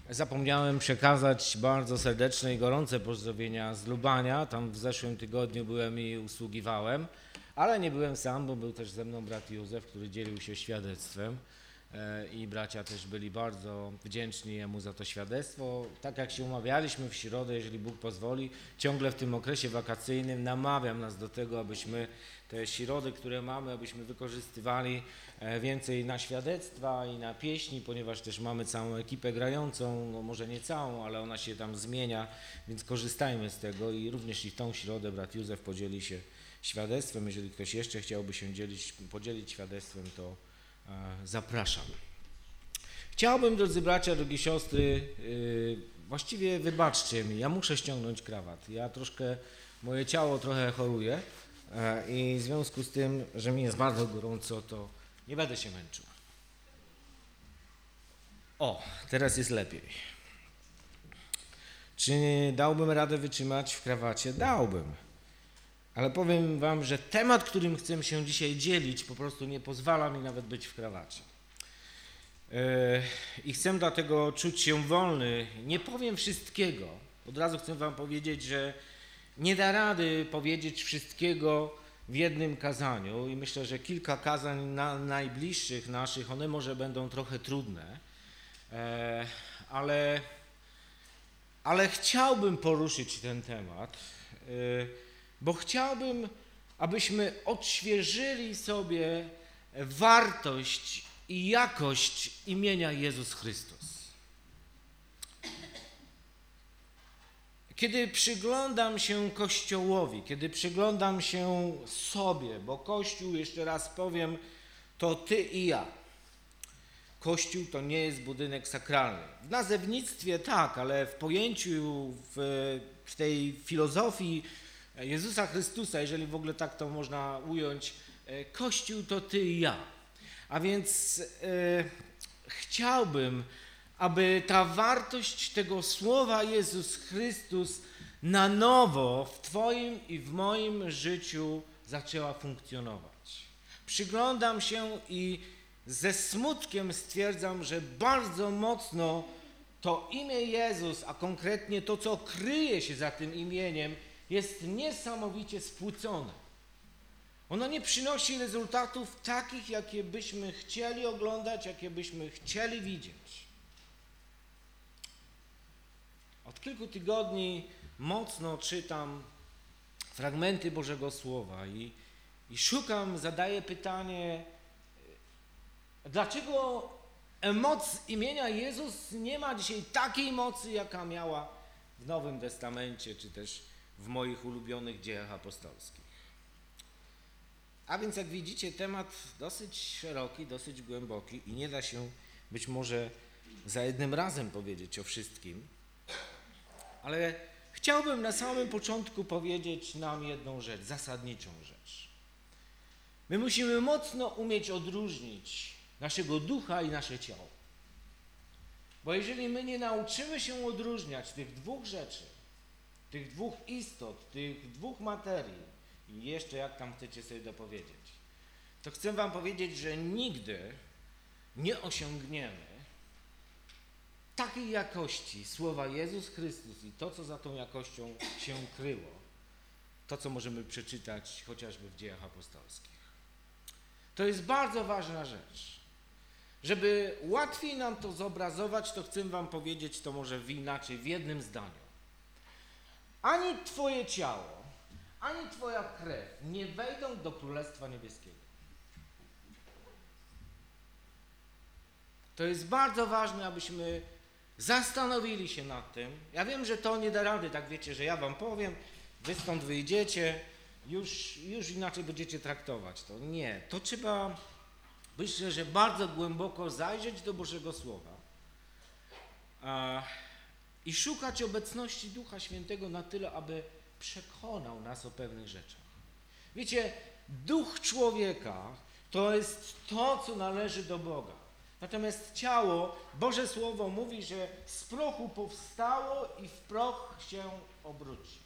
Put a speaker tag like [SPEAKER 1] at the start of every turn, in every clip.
[SPEAKER 1] Zapomniałem przekazać bardzo serdeczne i gorące pozdrowienia z Lubania. Tam w zeszłym tygodniu byłem i usługiwałem, ale nie byłem sam, bo był też ze mną brat Józef, który dzielił się świadectwem i bracia też byli bardzo wdzięczni jemu za to świadectwo. Tak jak się umawialiśmy w środę, jeżeli Bóg pozwoli, ciągle w tym okresie wakacyjnym namawiam nas do tego, abyśmy te środy, które mamy, abyśmy wykorzystywali więcej na świadectwa i na pieśni, ponieważ też mamy całą ekipę grającą, no może nie całą, ale ona się tam zmienia, więc korzystajmy z tego i również i w tą środę brat Józef podzieli się świadectwem. Jeżeli ktoś jeszcze chciałby się podzielić świadectwem, to zapraszam. Chciałbym, drodzy bracia, drogie siostry, właściwie wybaczcie mi, ja muszę ściągnąć krawat. Moje ciało trochę choruje i w związku z tym, że mi jest bardzo gorąco, to nie będę się męczył. O, teraz jest lepiej. Czy dałbym radę wytrzymać w krawacie? Dałbym. Ale powiem wam, że temat, którym chcę się dzisiaj dzielić, po prostu nie pozwala mi nawet być w krawacie. I chcę dlatego czuć się wolny. Nie powiem wszystkiego. Od razu chcę wam powiedzieć, że nie da rady powiedzieć wszystkiego w jednym kazaniu i myślę, że kilka kazań najbliższych naszych, one może będą trochę trudne, ale chciałbym poruszyć ten temat, bo chciałbym, abyśmy odświeżyli sobie wartość i jakość imienia Jezus Chrystus. Kiedy przyglądam się Kościołowi, kiedy przyglądam się sobie, bo Kościół, jeszcze raz powiem, to ty i ja. Kościół to nie jest budynek sakralny. W nazewnictwie tak, ale w pojęciu, w tej filozofii Jezusa Chrystusa, jeżeli w ogóle tak to można ująć, Kościół to ty i ja. A więc chciałbym, aby ta wartość tego słowa Jezus Chrystus na nowo w twoim i w moim życiu zaczęła funkcjonować. Przyglądam się i ze smutkiem stwierdzam, że bardzo mocno to imię Jezus, a konkretnie to, co kryje się za tym imieniem, jest niesamowicie spłycone. Ono nie przynosi rezultatów takich, jakie byśmy chcieli oglądać, jakie byśmy chcieli widzieć. Od kilku tygodni mocno czytam fragmenty Bożego Słowa i szukam, zadaję pytanie, dlaczego moc imienia Jezus nie ma dzisiaj takiej mocy, jaka miała w Nowym Testamencie, czy też w moich ulubionych dziejach apostolskich. A więc jak widzicie, temat dosyć szeroki, dosyć głęboki i nie da się być może za jednym razem powiedzieć o wszystkim, ale chciałbym na samym początku powiedzieć nam jedną rzecz, zasadniczą rzecz. My musimy mocno umieć odróżnić naszego ducha i nasze ciało. Bo jeżeli my nie nauczymy się odróżniać tych dwóch rzeczy, tych dwóch istot, tych dwóch materii i jeszcze jak tam chcecie sobie dopowiedzieć, to chcę wam powiedzieć, że nigdy nie osiągniemy takiej jakości słowa Jezus Chrystus i to, co za tą jakością się kryło, to, co możemy przeczytać chociażby w dziejach apostolskich. To jest bardzo ważna rzecz. Żeby łatwiej nam to zobrazować, to chcę wam powiedzieć to może inaczej, w jednym zdaniu. Ani twoje ciało, ani twoja krew nie wejdą do Królestwa Niebieskiego. To jest bardzo ważne, abyśmy zastanowili się nad tym. Ja wiem, że to nie da rady, tak wiecie, że ja wam powiem, wy stąd wyjdziecie, już inaczej będziecie traktować to. Nie, to trzeba, myślę, że bardzo głęboko zajrzeć do Bożego Słowa i szukać obecności Ducha Świętego na tyle, aby przekonał nas o pewnych rzeczach. Wiecie, duch człowieka to jest to, co należy do Boga. Natomiast ciało, Boże Słowo mówi, że z prochu powstało i w proch się obróci.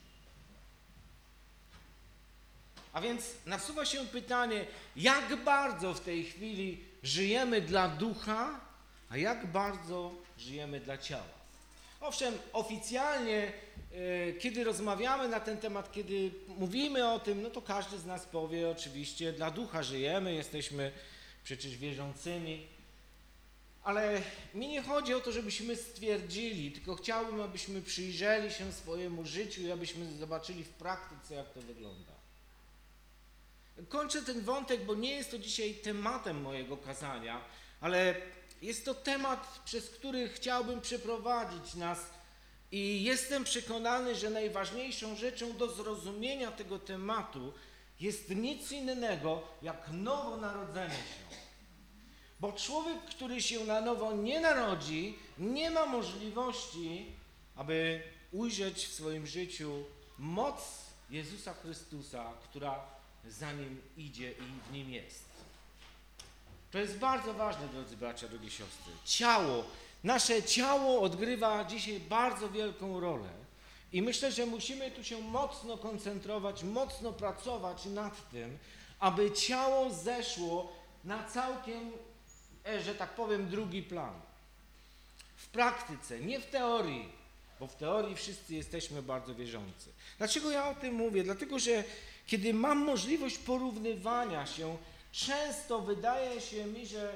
[SPEAKER 1] A więc nasuwa się pytanie, jak bardzo w tej chwili żyjemy dla ducha, a jak bardzo żyjemy dla ciała. Owszem, oficjalnie, kiedy rozmawiamy na ten temat, kiedy mówimy o tym, no to każdy z nas powie oczywiście, dla ducha żyjemy, jesteśmy przecież wierzącymi, ale mi nie chodzi o to, żebyśmy stwierdzili, tylko chciałbym, abyśmy przyjrzeli się swojemu życiu i abyśmy zobaczyli w praktyce, jak to wygląda. Kończę ten wątek, bo nie jest to dzisiaj tematem mojego kazania, ale jest to temat, przez który chciałbym przeprowadzić nas i jestem przekonany, że najważniejszą rzeczą do zrozumienia tego tematu jest nic innego jak nowonarodzenie się. Bo człowiek, który się na nowo nie narodzi, nie ma możliwości, aby ujrzeć w swoim życiu moc Jezusa Chrystusa, która za nim idzie i w nim jest. To jest bardzo ważne, drodzy bracia, drogie siostry. Nasze ciało odgrywa dzisiaj bardzo wielką rolę i myślę, że musimy tu się mocno koncentrować, mocno pracować nad tym, aby ciało zeszło na całkiem, że tak powiem, drugi plan. W praktyce, nie w teorii, bo w teorii wszyscy jesteśmy bardzo wierzący. Dlaczego ja o tym mówię? Dlatego, że kiedy mam możliwość porównywania się, często wydaje się mi, że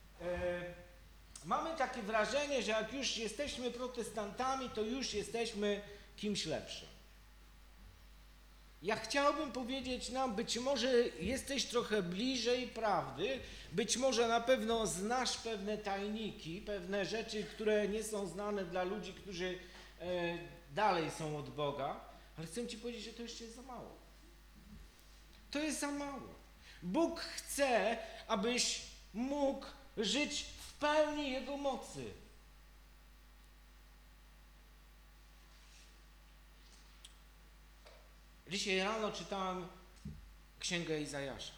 [SPEAKER 1] mamy takie wrażenie, że jak już jesteśmy protestantami, to już jesteśmy kimś lepszym. Ja chciałbym powiedzieć nam, być może jesteś trochę bliżej prawdy, być może na pewno znasz pewne tajniki, pewne rzeczy, które nie są znane dla ludzi, którzy dalej są od Boga, ale chcę Ci powiedzieć, że to jeszcze jest za mało. To jest za mało. Bóg chce, abyś mógł żyć w pełni Jego mocy. Dzisiaj rano czytałem Księgę Izajasza.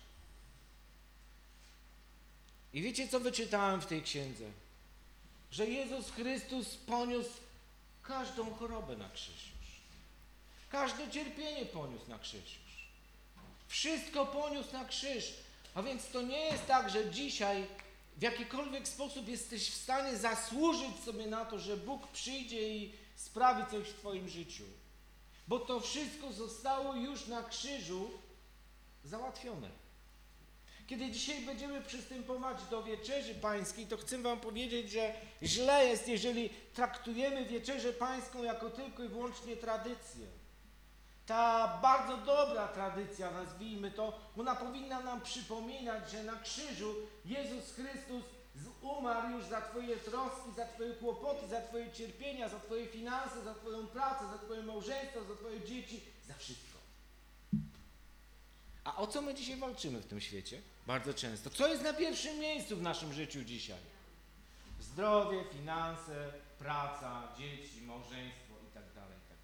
[SPEAKER 1] I wiecie, co wyczytałem w tej księdze? Że Jezus Chrystus poniósł każdą chorobę na krzyż już. Każde cierpienie poniósł na krzyż już. Wszystko poniósł na krzyż. A więc to nie jest tak, że dzisiaj w jakikolwiek sposób jesteś w stanie zasłużyć sobie na to, że Bóg przyjdzie i sprawi coś w Twoim życiu. Bo to wszystko zostało już na krzyżu załatwione. Kiedy dzisiaj będziemy przystępować do Wieczerzy Pańskiej, to chcę Wam powiedzieć, że źle jest, jeżeli traktujemy Wieczerzę Pańską jako tylko i wyłącznie tradycję. Ta bardzo dobra tradycja, nazwijmy to, ona powinna nam przypominać, że na krzyżu Jezus Chrystus umarł już za Twoje troski, za Twoje kłopoty, za Twoje cierpienia, za Twoje finanse, za Twoją pracę, za Twoje małżeństwo, za Twoje dzieci, za wszystko. A o co my dzisiaj walczymy w tym świecie? Bardzo często. Co jest na pierwszym miejscu w naszym życiu dzisiaj? Zdrowie, finanse, praca, dzieci, małżeństwo itd.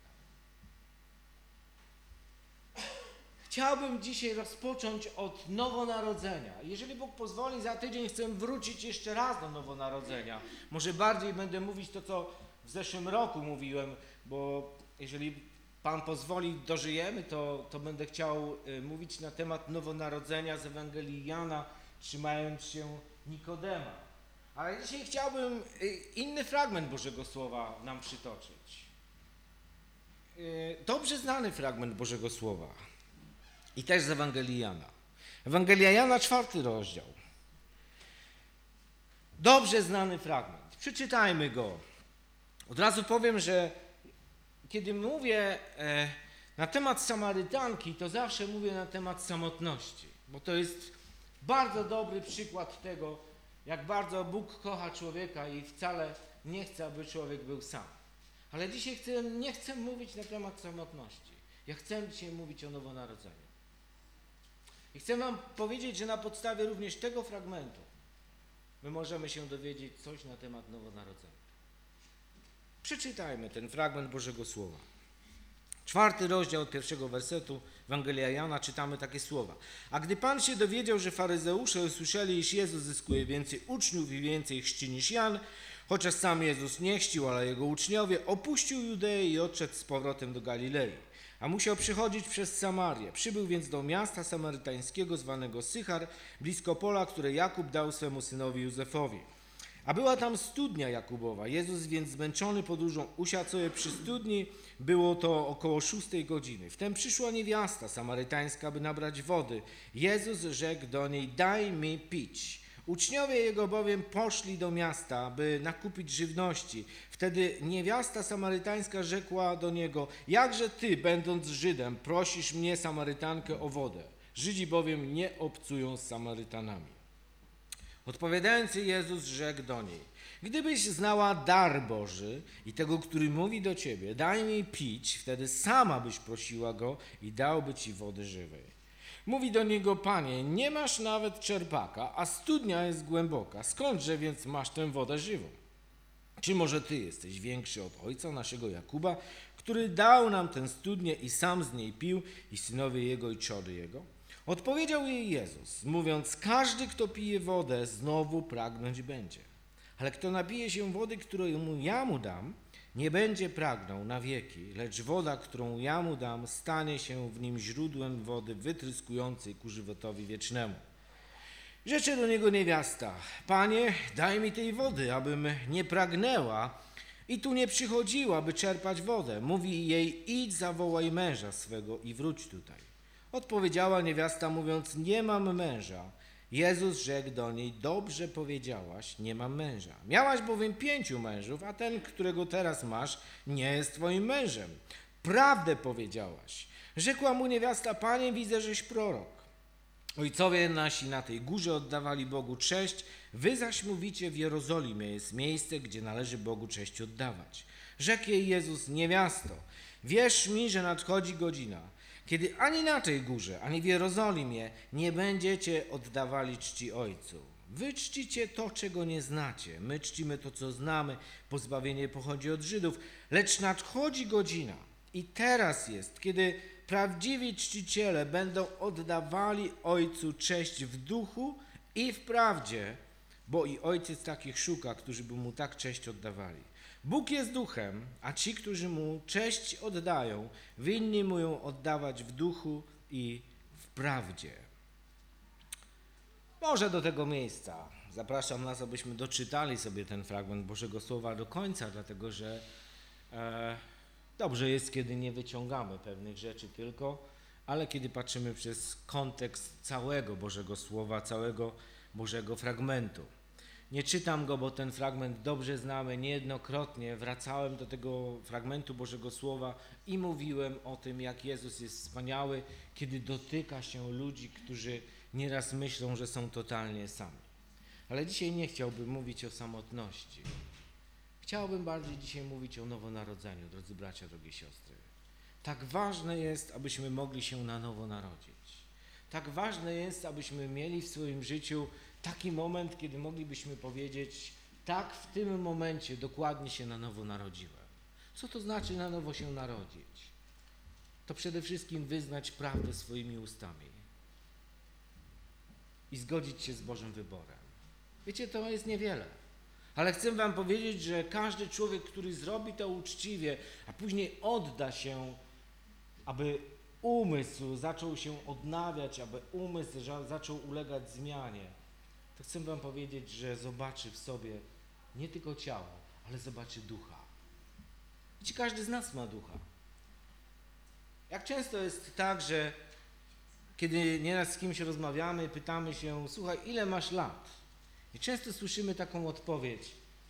[SPEAKER 1] Chciałbym dzisiaj rozpocząć od nowonarodzenia. Jeżeli Bóg pozwoli, za tydzień chcę wrócić jeszcze raz do nowonarodzenia. Może bardziej będę mówić to, co w zeszłym roku mówiłem, bo jeżeli Pan pozwoli, dożyjemy, to będę chciał mówić na temat nowonarodzenia z Ewangelii Jana, trzymając się Nikodema. Ale dzisiaj chciałbym inny fragment Bożego Słowa nam przytoczyć. Dobrze znany fragment Bożego Słowa. I też z Ewangelii Jana. Ewangelia Jana, 4 rozdział. Dobrze znany fragment. Przeczytajmy go. Od razu powiem, że kiedy mówię na temat Samarytanki, to zawsze mówię na temat samotności. Bo to jest bardzo dobry przykład tego, jak bardzo Bóg kocha człowieka i wcale nie chce, aby człowiek był sam. Ale dzisiaj nie chcę mówić na temat samotności. Ja chcę dzisiaj mówić o nowonarodzeniu. I chcę Wam powiedzieć, że na podstawie również tego fragmentu my możemy się dowiedzieć coś na temat nowonarodzenia. Przeczytajmy ten fragment Bożego Słowa. 4 rozdział od 1 wersetu Ewangelia Jana, czytamy takie słowa. A gdy Pan się dowiedział, że faryzeusze usłyszeli, iż Jezus zyskuje więcej uczniów i więcej chrzci niż Jan, chociaż sam Jezus nie chrzcił, ale Jego uczniowie, opuścił Judeę i odszedł z powrotem do Galilei. A musiał przychodzić przez Samarię. Przybył więc do miasta samarytańskiego zwanego Sychar, blisko pola, które Jakub dał swemu synowi Józefowi. A była tam studnia Jakubowa. Jezus więc zmęczony podróżą usiadł sobie przy studni. Było to około 6 godziny. Wtem przyszła niewiasta samarytańska, by nabrać wody. Jezus rzekł do niej: daj mi pić. Uczniowie jego bowiem poszli do miasta, by nakupić żywności. Wtedy niewiasta samarytańska rzekła do niego: jakże ty, będąc Żydem, prosisz mnie, Samarytankę, o wodę? Żydzi bowiem nie obcują z Samarytanami. Odpowiadając jej, Jezus rzekł do niej: gdybyś znała dar Boży i tego, który mówi do ciebie, daj mi pić, wtedy sama byś prosiła go i dałby ci wody żywej. Mówi do niego: Panie, nie masz nawet czerpaka, a studnia jest głęboka. Skądże więc masz tę wodę żywą? Czy może ty jesteś większy od ojca naszego Jakuba, który dał nam tę studnię i sam z niej pił, i synowie jego i trzory jego? Odpowiedział jej Jezus, mówiąc: każdy, kto pije wodę, znowu pragnąć będzie. Ale kto napije się wody, którą ja mu dam, nie będzie pragnął na wieki, lecz woda, którą ja mu dam, stanie się w nim źródłem wody wytryskującej ku żywotowi wiecznemu. Rzecze do niego niewiasta: Panie, daj mi tej wody, abym nie pragnęła i tu nie przychodziła, by czerpać wodę. Mówi jej: idź, zawołaj męża swego i wróć tutaj. Odpowiedziała niewiasta, mówiąc: nie mam męża. Jezus rzekł do niej: dobrze powiedziałaś, nie mam męża. Miałaś bowiem 5 mężów, a ten, którego teraz masz, nie jest twoim mężem. Prawdę powiedziałaś. Rzekła mu niewiasta: Panie, widzę, żeś prorok. Ojcowie nasi na tej górze oddawali Bogu cześć, wy zaś mówicie, w Jerozolimie jest miejsce, gdzie należy Bogu cześć oddawać. Rzekł jej Jezus: niewiasto, wierz mi, że nadchodzi godzina, kiedy ani na tej górze, ani w Jerozolimie nie będziecie oddawali czci Ojcu. Wy czcicie to, czego nie znacie. My czcimy to, co znamy. Pozbawienie pochodzi od Żydów. Lecz nadchodzi godzina i teraz jest, kiedy prawdziwi czciciele będą oddawali Ojcu cześć w duchu i w prawdzie, bo i Ojciec takich szuka, którzy by Mu tak cześć oddawali. Bóg jest duchem, a ci, którzy Mu cześć oddają, winni Mu ją oddawać w duchu i w prawdzie. Może do tego miejsca zapraszam nas, abyśmy doczytali sobie ten fragment Bożego Słowa do końca, dlatego że dobrze jest, kiedy nie wyciągamy pewnych rzeczy tylko, ale kiedy patrzymy przez kontekst całego Bożego Słowa, całego Bożego fragmentu. Nie czytam go, bo ten fragment dobrze znamy. Niejednokrotnie wracałem do tego fragmentu Bożego Słowa i mówiłem o tym, jak Jezus jest wspaniały, kiedy dotyka się ludzi, którzy nieraz myślą, że są totalnie sami. Ale dzisiaj nie chciałbym mówić o samotności. Chciałbym bardziej dzisiaj mówić o nowonarodzeniu, drodzy bracia, drogie siostry. Tak ważne jest, abyśmy mogli się na nowo narodzić. Tak ważne jest, abyśmy mieli w swoim życiu taki moment, kiedy moglibyśmy powiedzieć: tak, w tym momencie dokładnie się na nowo narodziłem. Co to znaczy na nowo się narodzić? To przede wszystkim wyznać prawdę swoimi ustami i zgodzić się z Bożym wyborem. Wiecie, to jest niewiele. Ale chcę wam powiedzieć, że każdy człowiek, który zrobi to uczciwie, a później odda się, aby umysł zaczął się odnawiać, aby umysł zaczął ulegać zmianie, to chcę wam powiedzieć, że zobaczy w sobie nie tylko ciało, ale zobaczy ducha. Wiecie, każdy z nas ma ducha. Jak często jest tak, że kiedy nieraz z kimś rozmawiamy, pytamy się: słuchaj, ile masz lat? I często słyszymy taką odpowiedź: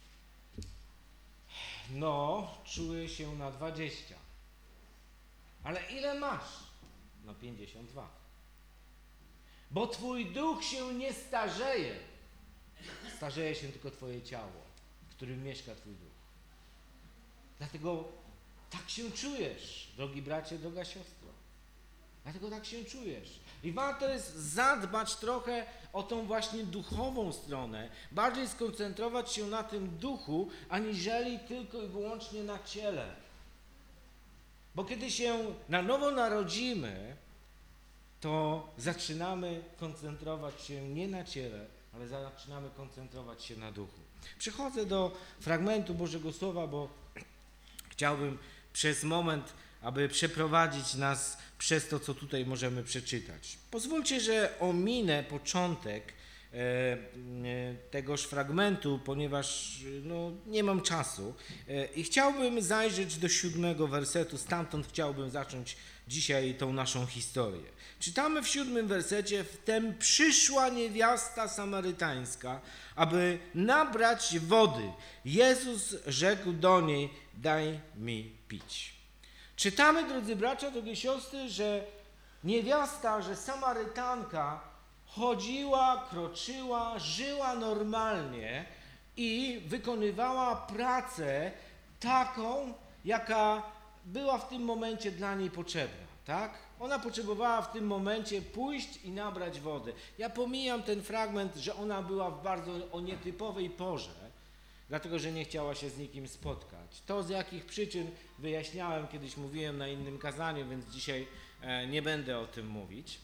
[SPEAKER 1] no, czuję się na 20. Ale ile masz? No 52. Bo twój duch się nie starzeje. Starzeje się tylko twoje ciało, w którym mieszka twój duch. Dlatego tak się czujesz, drogi bracie, droga siostro. Dlatego tak się czujesz. I warto jest zadbać trochę o tą właśnie duchową stronę, bardziej skoncentrować się na tym duchu, aniżeli tylko i wyłącznie na ciele. Bo kiedy się na nowo narodzimy, to zaczynamy koncentrować się nie na ciele, ale zaczynamy koncentrować się na duchu. Przechodzę do fragmentu Bożego Słowa, bo chciałbym przez moment, aby przeprowadzić nas przez to, co tutaj możemy przeczytać. Pozwólcie, że ominę początek tegoż fragmentu, ponieważ nie mam czasu. I chciałbym zajrzeć do 7 wersetu, stamtąd chciałbym zacząć dzisiaj tą naszą historię. Czytamy w 7 wersecie: wtem przyszła niewiasta samarytańska, aby nabrać wody. Jezus rzekł do niej: daj mi pić. Czytamy, drodzy bracia, drogie siostry, że niewiasta, że Samarytanka chodziła, kroczyła, żyła normalnie i wykonywała pracę taką, jaka była w tym momencie dla niej potrzebna, tak? Ona potrzebowała w tym momencie pójść i nabrać wody. Ja pomijam ten fragment, że ona była w bardzo nietypowej porze, dlatego że nie chciała się z nikim spotkać. To z jakich przyczyn wyjaśniałem, kiedyś mówiłem na innym kazaniu, więc dzisiaj nie będę o tym mówić.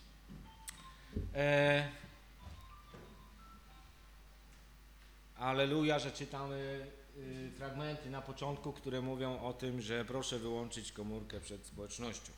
[SPEAKER 1] Alleluja, że czytamy fragmenty na początku, które mówią o tym, że proszę wyłączyć komórkę przed społecznością.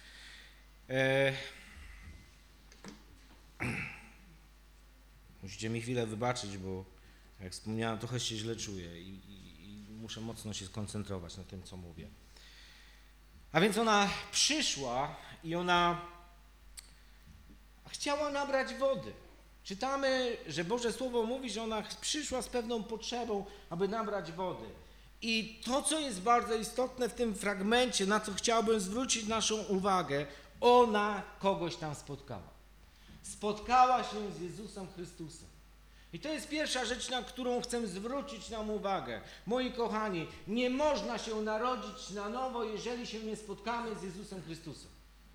[SPEAKER 1] Musicie mi chwilę wybaczyć, bo jak wspomniałem, trochę się źle czuję i muszę mocno się skoncentrować na tym, co mówię. A więc ona przyszła i ona chciała nabrać wody. Czytamy, że Boże Słowo mówi, że ona przyszła z pewną potrzebą, aby nabrać wody. I to, co jest bardzo istotne w tym fragmencie, na co chciałbym zwrócić naszą uwagę, ona kogoś tam spotkała. Spotkała się z Jezusem Chrystusem. I to jest pierwsza rzecz, na którą chcę zwrócić nam uwagę. Moi kochani, nie można się narodzić na nowo, jeżeli się nie spotkamy z Jezusem Chrystusem.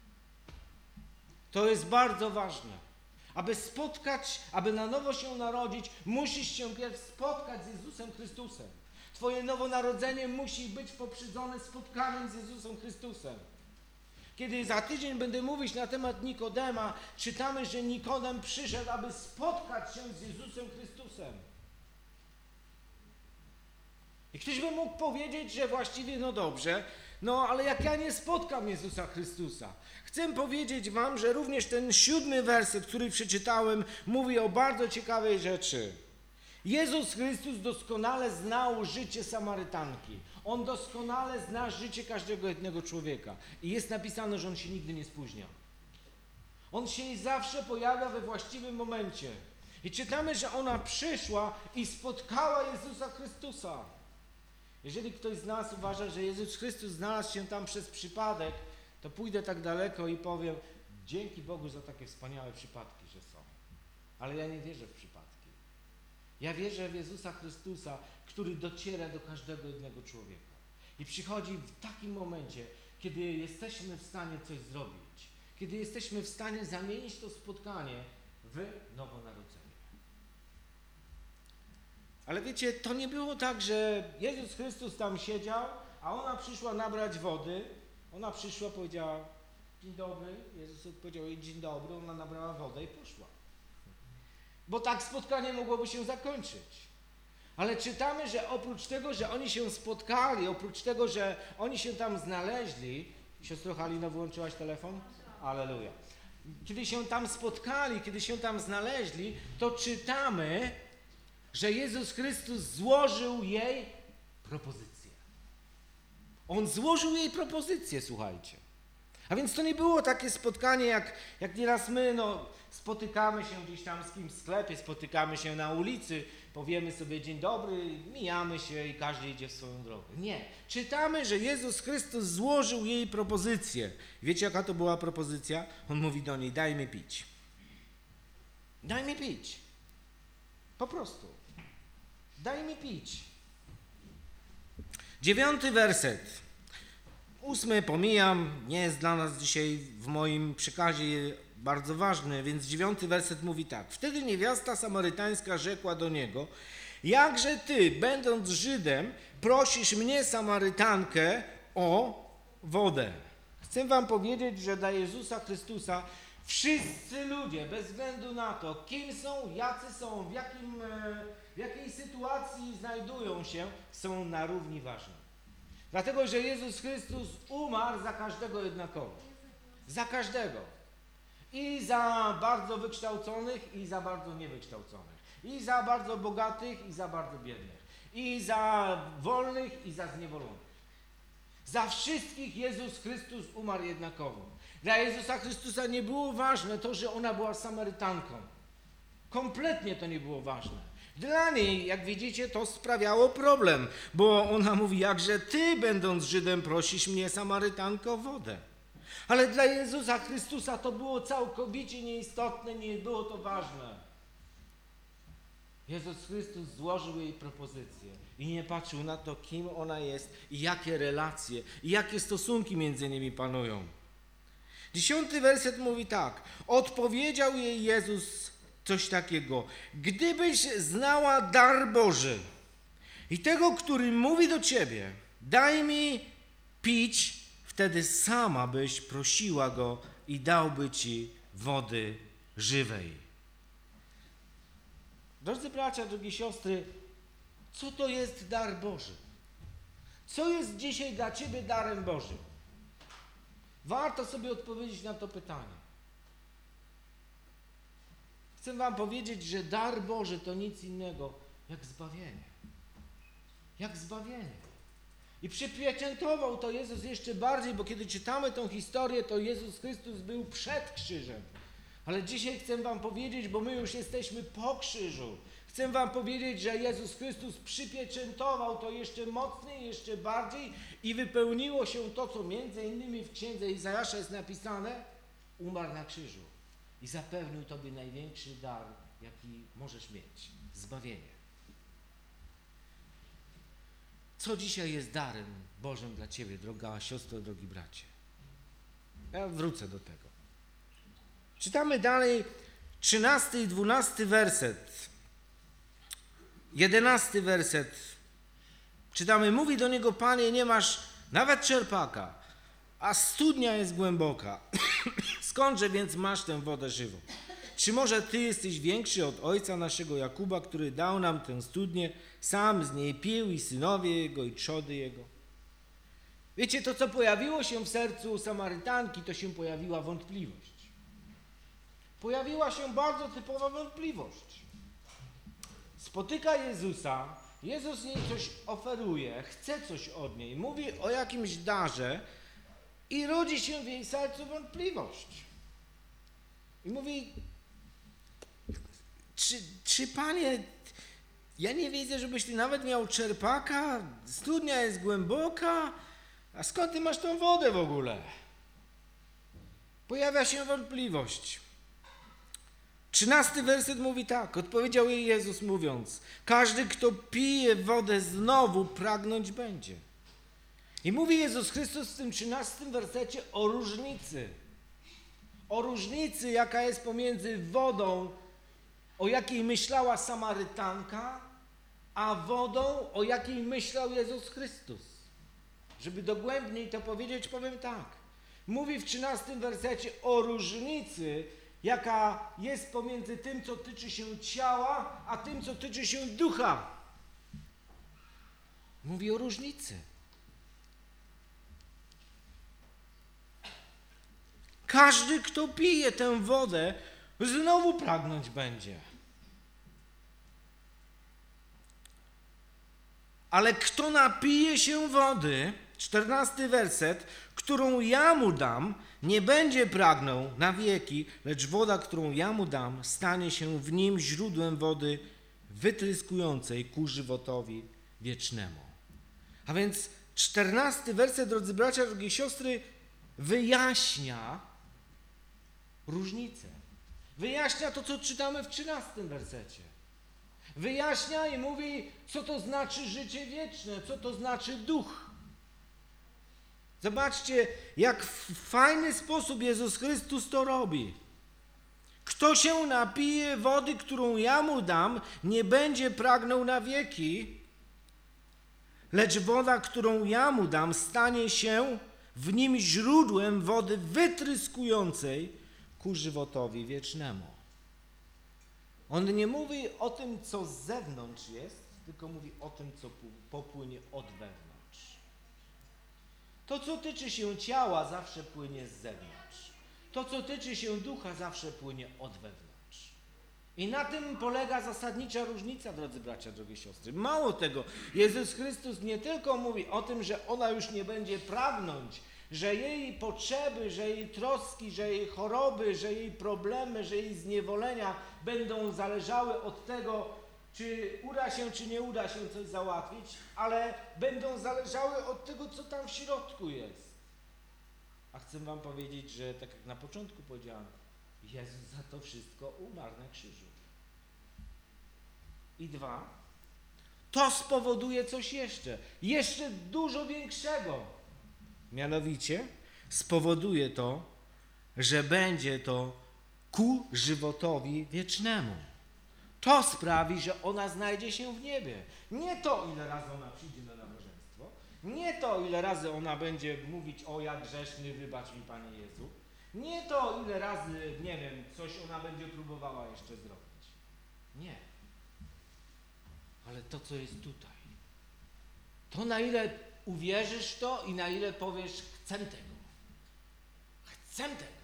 [SPEAKER 1] To jest bardzo ważne. Aby na nowo się narodzić, musisz się pierw spotkać z Jezusem Chrystusem. Twoje nowonarodzenie musi być poprzedzone spotkaniem z Jezusem Chrystusem. Kiedy za tydzień będę mówić na temat Nikodema, czytamy, że Nikodem przyszedł, aby spotkać się z Jezusem Chrystusem. I ktoś by mógł powiedzieć, że właściwie dobrze, ale jak ja nie spotkam Jezusa Chrystusa. Chcę powiedzieć wam, że również ten 7 werset, który przeczytałem, mówi o bardzo ciekawej rzeczy. Jezus Chrystus doskonale znał życie Samarytanki. On doskonale zna życie każdego jednego człowieka. I jest napisane, że on się nigdy nie spóźnia. On się zawsze pojawia we właściwym momencie. I czytamy, że ona przyszła i spotkała Jezusa Chrystusa. Jeżeli ktoś z nas uważa, że Jezus Chrystus znalazł się tam przez przypadek, to pójdę tak daleko i powiem: dzięki Bogu za takie wspaniałe przypadki, że są. Ale ja nie wierzę w przypadki. Ja wierzę w Jezusa Chrystusa, który dociera do każdego jednego człowieka. I przychodzi w takim momencie, kiedy jesteśmy w stanie coś zrobić. Kiedy jesteśmy w stanie zamienić to spotkanie w nowonarodzenie. Ale wiecie, to nie było tak, że Jezus Chrystus tam siedział, a ona przyszła nabrać wody. Ona przyszła, powiedziała: dzień dobry. Jezus odpowiedział jej: dzień dobry. Ona nabrała wodę i poszła. Bo tak spotkanie mogłoby się zakończyć. Ale czytamy, że oprócz tego, że oni się spotkali, oprócz tego, że oni się tam znaleźli. Siostro Halino, wyłączyłaś telefon? Alleluja. Kiedy się tam spotkali, kiedy się tam znaleźli, to czytamy, że Jezus Chrystus złożył jej propozycję. On złożył jej propozycję, słuchajcie. A więc to nie było takie spotkanie, jak nieraz my, spotykamy się gdzieś tam z kimś w sklepie, spotykamy się na ulicy, powiemy sobie dzień dobry, mijamy się i każdy idzie w swoją drogę. Nie. Czytamy, że Jezus Chrystus złożył jej propozycję. Wiecie, jaka to była propozycja? On mówi do niej: daj mi pić. Daj mi pić. Po prostu. Daj mi pić. 9 werset. 8 pomijam, nie jest dla nas dzisiaj w moim przekazie bardzo ważny, więc 9 werset mówi tak. Wtedy niewiasta samarytańska rzekła do niego: jakże ty, będąc Żydem, prosisz mnie, Samarytankę, o wodę? Chcę wam powiedzieć, że dla Jezusa Chrystusa wszyscy ludzie, bez względu na to, kim są, jacy są, w jakiej sytuacji znajdują się, są na równi ważni. Dlatego, że Jezus Chrystus umarł za każdego jednakowo. Za każdego. I za bardzo wykształconych, i za bardzo niewykształconych. I za bardzo bogatych, i za bardzo biednych. I za wolnych, i za zniewolonych. Za wszystkich Jezus Chrystus umarł jednakowo. Dla Jezusa Chrystusa nie było ważne to, że ona była Samarytanką. Kompletnie to nie było ważne. Dla niej, jak widzicie, to sprawiało problem, bo ona mówi, jakże ty, będąc Żydem, prosisz mnie, Samarytanko, o wodę. Ale dla Jezusa Chrystusa to było całkowicie nieistotne, nie było to ważne. Jezus Chrystus złożył jej propozycję i nie patrzył na to, kim ona jest i jakie relacje, i jakie stosunki między nimi panują. 10 werset mówi tak. Odpowiedział jej Jezus coś takiego. Gdybyś znała dar Boży i tego, który mówi do ciebie, daj mi pić, wtedy sama byś prosiła go i dałby ci wody żywej. Drodzy bracia, drogie siostry, co to jest dar Boży? Co jest dzisiaj dla ciebie darem Bożym? Warto sobie odpowiedzieć na to pytanie. Chcę wam powiedzieć, że dar Boży to nic innego jak zbawienie. Jak zbawienie. I przypieczętował to Jezus jeszcze bardziej, bo kiedy czytamy tą historię, to Jezus Chrystus był przed krzyżem. Ale dzisiaj chcę wam powiedzieć, bo my już jesteśmy po krzyżu. Chcę wam powiedzieć, że Jezus Chrystus przypieczętował to jeszcze mocniej, jeszcze bardziej i wypełniło się to, co między innymi w księdze Izajasza jest napisane. Umarł na krzyżu i zapewnił tobie największy dar, jaki możesz mieć. Zbawienie. Co dzisiaj jest darem Bożym dla ciebie, droga siostro, drogi bracie? Ja wrócę do tego. Czytamy dalej 13 i 12 werset. 11 werset. Czytamy, mówi do niego, Panie, nie masz nawet czerpaka, a studnia jest głęboka. Skądże więc masz tę wodę żywą? Czy może ty jesteś większy od ojca naszego Jakuba, który dał nam tę studnię, sam z niej pił i synowie jego i trzody jego? Wiecie, to co pojawiło się w sercu Samarytanki, to się pojawiła wątpliwość. Pojawiła się bardzo typowa wątpliwość. Spotyka Jezusa, Jezus jej coś oferuje, chce coś od niej, mówi o jakimś darze i rodzi się w jej sercu wątpliwość. I mówi, czy Panie, ja nie widzę, żebyś ty nawet miał czerpaka, studnia jest głęboka, a skąd ty masz tą wodę w ogóle? Pojawia się wątpliwość. 13 werset mówi tak, odpowiedział jej Jezus mówiąc, każdy, kto pije wodę znowu, pragnąć będzie. I mówi Jezus Chrystus w tym 13 wersecie o różnicy. O różnicy, jaka jest pomiędzy wodą, o jakiej myślała Samarytanka, a wodą, o jakiej myślał Jezus Chrystus. Żeby dogłębniej to powiedzieć, powiem tak. Mówi w 13 wersecie o różnicy, jaka jest pomiędzy tym, co tyczy się ciała, a tym, co tyczy się ducha. Mówi o różnicy. Każdy, kto pije tę wodę, znowu pragnąć będzie. Ale kto napije się wody, 14 werset, którą ja mu dam, nie będzie pragnął na wieki, lecz woda, którą ja mu dam, stanie się w nim źródłem wody wytryskującej ku żywotowi wiecznemu. A więc 14 werset, drodzy bracia, drogie siostry, wyjaśnia różnicę. Wyjaśnia to, co czytamy w 13 wersecie. Wyjaśnia i mówi, co to znaczy życie wieczne, co to znaczy duch. Zobaczcie, jak w fajny sposób Jezus Chrystus to robi. Kto się napije wody, którą ja mu dam, nie będzie pragnął na wieki, lecz woda, którą ja mu dam, stanie się w nim źródłem wody wytryskującej ku żywotowi wiecznemu. On nie mówi o tym, co z zewnątrz jest, tylko mówi o tym, co popłynie od wewnątrz. To, co tyczy się ciała, zawsze płynie z zewnątrz. to co tyczy się ducha, zawsze płynie od wewnątrz. I na tym polega zasadnicza różnica, drodzy bracia, drogie siostry. Mało tego, Jezus Chrystus nie tylko mówi o tym, że ona już nie będzie pragnąć, że jej potrzeby, że jej troski, że jej choroby, że jej problemy, że jej zniewolenia będą zależały od tego, czy uda się, czy nie uda się coś załatwić, ale będą zależały od tego, co tam w środku jest. A chcę wam powiedzieć, że tak jak na początku powiedziałem, Jezus za to wszystko umarł na krzyżu. I dwa, to spowoduje coś jeszcze dużo większego. Mianowicie spowoduje to, że będzie to ku żywotowi wiecznemu. To sprawi, że ona znajdzie się w niebie. Nie to, ile razy ona przyjdzie na nabożeństwo, nie to, ile razy ona będzie mówić, o jak grzeszny, wybacz mi Panie Jezu, nie to, ile razy, nie wiem, coś ona będzie próbowała jeszcze zrobić. Nie. Ale to, co jest tutaj. To, na ile uwierzysz w to i na ile powiesz, chcę tego. Chcę tego.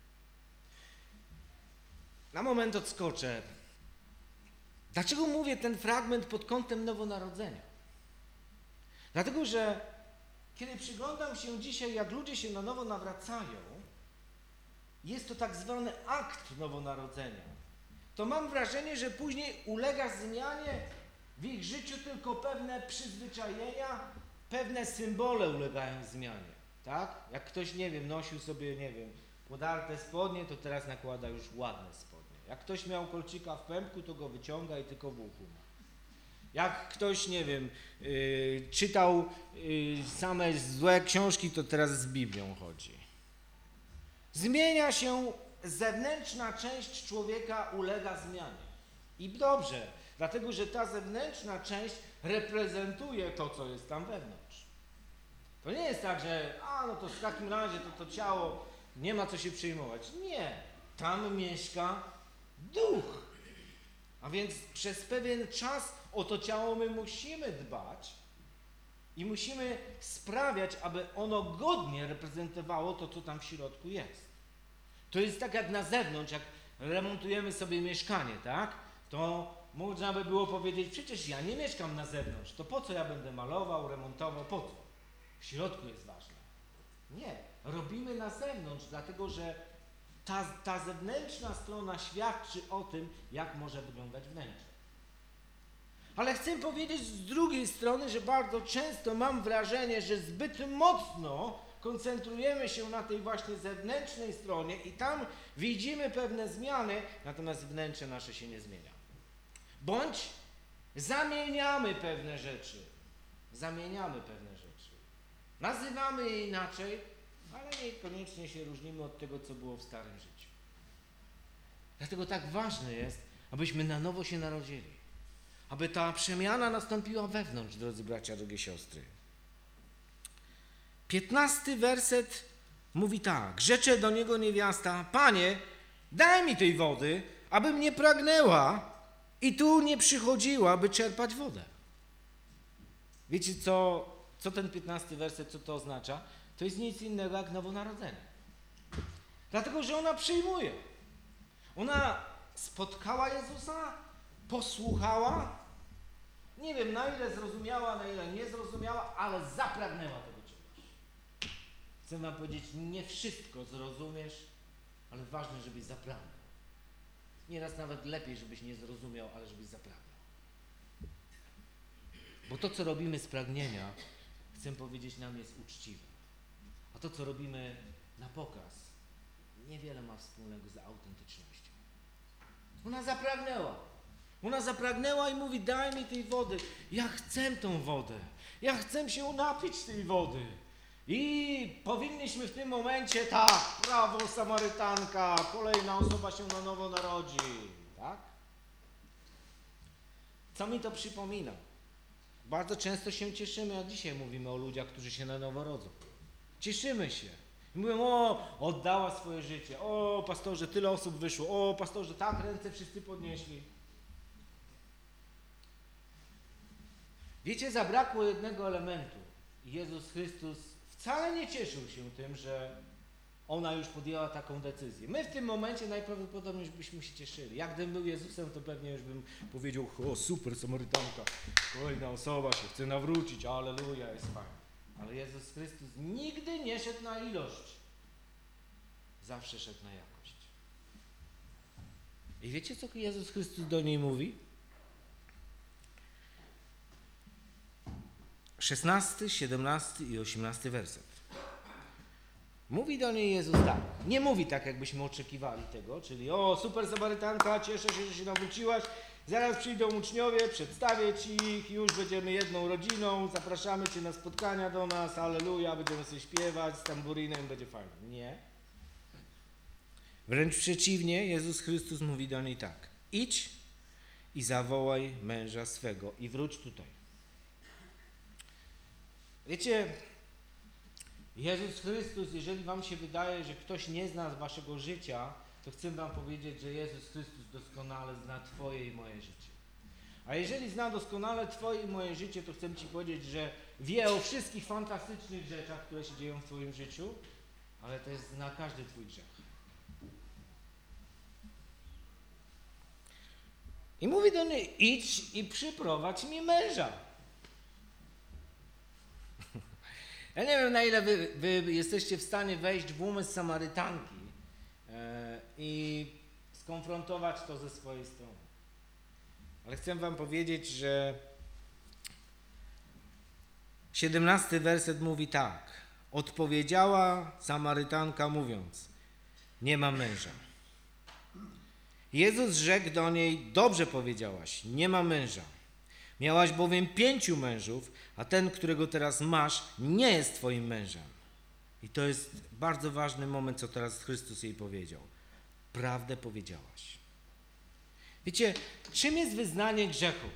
[SPEAKER 1] Na moment odskoczę. Dlaczego mówię ten fragment pod kątem nowonarodzenia? Dlatego, że kiedy przyglądam się dzisiaj, jak ludzie się na nowo nawracają, jest to tak zwany akt nowonarodzenia. To mam wrażenie, że później ulega zmianie w ich życiu tylko pewne przyzwyczajenia, pewne symbole ulegają zmianie. Tak? Jak ktoś, nie wiem, nosił sobie, nie wiem, podarte spodnie, to teraz nakłada już ładne spodnie. Jak ktoś miał kolczyka w pępku, to go wyciąga i tylko w uchu ma. Jak ktoś, nie wiem, czytał same złe książki, to teraz z Biblią chodzi. Zmienia się zewnętrzna część człowieka, ulega zmianie. I dobrze, dlatego że ta zewnętrzna część reprezentuje to, co jest tam wewnątrz. To nie jest tak, że no to w takim razie to ciało nie ma co się przejmować. Nie, tam mieszka duch. A więc przez pewien czas o to ciało my musimy dbać i musimy sprawiać, aby ono godnie reprezentowało to, co tam w środku jest. To jest tak jak na zewnątrz, jak remontujemy sobie mieszkanie, tak? To można by było powiedzieć, przecież ja nie mieszkam na zewnątrz, to po co ja będę malował, remontował, po co? W środku jest ważne. Nie, robimy na zewnątrz, dlatego że ta zewnętrzna strona świadczy o tym, jak może wyglądać wnętrze. Ale chcę powiedzieć z drugiej strony, że bardzo często mam wrażenie, że zbyt mocno koncentrujemy się na tej właśnie zewnętrznej stronie i tam widzimy pewne zmiany, natomiast wnętrze nasze się nie zmienia. Bądź zamieniamy pewne rzeczy. Nazywamy je inaczej, ale niekoniecznie się różnimy od tego, co było w starym życiu. Dlatego tak ważne jest, abyśmy na nowo się narodzili. Aby ta przemiana nastąpiła wewnątrz, drodzy bracia, drogie siostry. 15 werset mówi tak. Rzecze do niego niewiasta: Panie, daj mi tej wody, abym nie pragnęła i tu nie przychodziła, by czerpać wodę. Wiecie, co ten 15 werset, co to oznacza? To jest nic innego jak nowonarodzenie. Dlatego, że ona przyjmuje. Ona spotkała Jezusa, posłuchała, nie wiem na ile zrozumiała, na ile nie zrozumiała, ale zapragnęła tego czegoś. Chcę wam powiedzieć, nie wszystko zrozumiesz, ale ważne, żebyś zapragnął. Nieraz nawet lepiej, żebyś nie zrozumiał, ale żebyś zapragnął. Bo to, co robimy z pragnienia, chcę powiedzieć, nam jest uczciwe. A to, co robimy na pokaz, niewiele ma wspólnego z autentycznością. Ona zapragnęła i mówi: daj mi tej wody. Ja chcę tą wodę. Ja chcę się napić tej wody. I powinniśmy w tym momencie, tak, prawo Samarytanka, kolejna osoba się na nowo narodzi. Tak? Co mi to przypomina? Bardzo często się cieszymy, jak dzisiaj mówimy o ludziach, którzy się na nowo rodzą. Cieszymy się. Mówią: oddała swoje życie. O, pastorze, tyle osób wyszło. O, pastorze, tak, ręce wszyscy podnieśli. Wiecie, zabrakło jednego elementu. Jezus Chrystus wcale nie cieszył się tym, że ona już podjęła taką decyzję. My w tym momencie najprawdopodobniej już byśmy się cieszyli. Jak gdybym był Jezusem, to pewnie już bym powiedział, o super, Samarytanka, kolejna osoba się chce nawrócić, alleluja, jest fajnie. Ale Jezus Chrystus nigdy nie szedł na ilość. Zawsze szedł na jakość. I wiecie, co Jezus Chrystus do niej mówi? 16, 17 i 18 werset. Mówi do niej Jezus tak. Nie mówi tak, jakbyśmy oczekiwali tego, czyli o, super Samarytanka, cieszę się, że się nawróciłaś, zaraz przyjdą uczniowie, przedstawię Ci ich, już będziemy jedną rodziną, zapraszamy Cię na spotkania do nas, alleluja, będziemy sobie śpiewać z tamburynem, będzie fajnie. Nie. Wręcz przeciwnie, Jezus Chrystus mówi do niej tak. Idź i zawołaj męża swego i wróć tutaj. Wiecie, Jezus Chrystus, jeżeli wam się wydaje, że ktoś nie zna waszego życia, to chcę wam powiedzieć, że Jezus Chrystus doskonale zna twoje i moje życie. A jeżeli zna doskonale twoje i moje życie, to chcę ci powiedzieć, że wie o wszystkich fantastycznych rzeczach, które się dzieją w twoim życiu, ale też zna każdy twój grzech. I mówi do niej, idź i przyprowadź mi męża. Ja nie wiem, na ile wy jesteście w stanie wejść w umysł Samarytanki i skonfrontować to ze swojej strony. Ale chcę wam powiedzieć, że 17 werset mówi tak. Odpowiedziała Samarytanka mówiąc, nie ma męża. Jezus rzekł do niej, dobrze powiedziałaś, nie ma męża. Miałaś bowiem 5 mężów, a ten, którego teraz masz, nie jest twoim mężem. I to jest bardzo ważny moment, co teraz Chrystus jej powiedział. Prawdę powiedziałaś. Wiecie, czym jest wyznanie grzechów?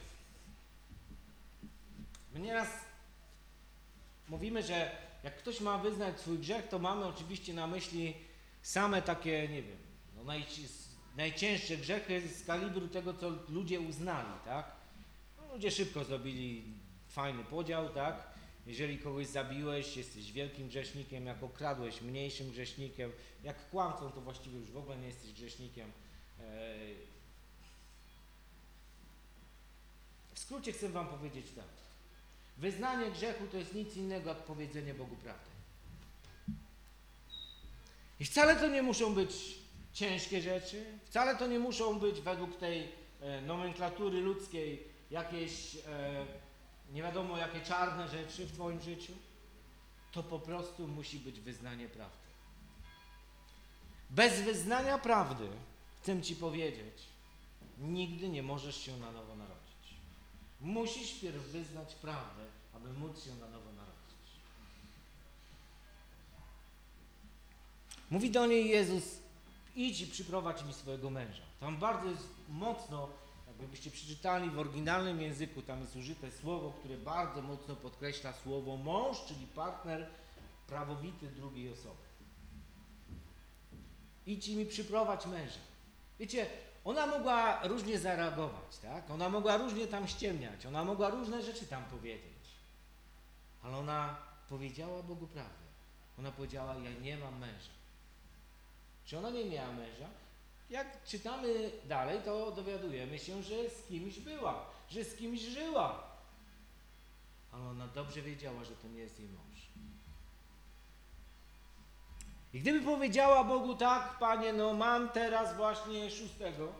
[SPEAKER 1] My nieraz mówimy, że jak ktoś ma wyznać swój grzech, to mamy oczywiście na myśli same takie, nie wiem, najcięższe grzechy z kalibru tego, co ludzie uznali, tak? Ludzie szybko zrobili fajny podział, tak? Jeżeli kogoś zabiłeś, jesteś wielkim grzesznikiem, jak okradłeś, mniejszym grzesznikiem, jak kłamcą, to właściwie już w ogóle nie jesteś grzesznikiem. W skrócie chcę wam powiedzieć tak. Wyznanie grzechu to jest nic innego jak powiedzenie Bogu prawdy. I wcale to nie muszą być ciężkie rzeczy, wcale to nie muszą być według tej nomenklatury ludzkiej jakieś nie wiadomo jakie czarne rzeczy w twoim życiu. To po prostu musi być wyznanie prawdy. Bez wyznania prawdy, chcę ci powiedzieć, nigdy nie możesz się na nowo narodzić. Musisz wpierw wyznać prawdę, aby móc się na nowo narodzić. Mówi do niej Jezus, idź i przyprowadź mi swojego męża. Tam bardzo jest mocno, jakbyście przeczytali w oryginalnym języku, tam jest użyte słowo, które bardzo mocno podkreśla słowo mąż, czyli partner prawowity drugiej osoby. Idź i mi przyprowadź męża. Wiecie, ona mogła różnie zareagować, tak? Ona mogła różnie tam ściemniać, ona mogła różne rzeczy tam powiedzieć. Ale ona powiedziała Bogu prawdę. Ona powiedziała, ja nie mam męża. Czy ona nie miała męża? Jak czytamy dalej, to dowiadujemy się, że z kimś była, że z kimś żyła. Ale ona dobrze wiedziała, że to nie jest jej mąż. I gdyby powiedziała Bogu tak, Panie, no mam teraz właśnie 6,